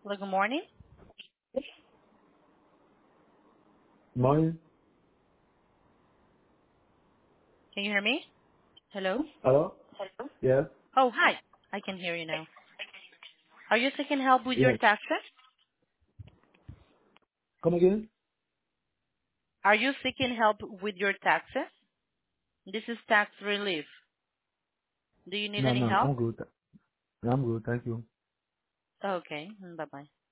Hello, good morning. Morning. Can you hear me? Hello? Hello? Yes. Oh, hi. I can hear you now. Are you seeking help with your Yes. taxes? Come again? Are you seeking help with your taxes? This is tax relief. Do you need No, any no, help? I'm good. I'm good. Thank you. Okay, bye-bye.